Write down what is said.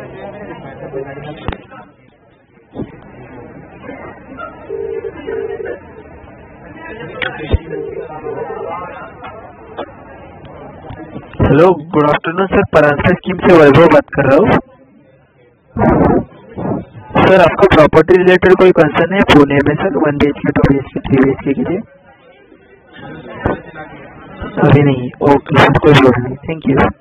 Hello, good afternoon sir. परांसा scheme से वैभव बात कर रहा हूँ। सर, आपका प्रॉपर्टी रिलेटेड कोई कंसर्न है पुणे में सर? 1 BHK 2 BHK 3 BHK के लिए? अभी नहीं। ओके सर, कोई प्रॉब्लम नहीं। Thank you.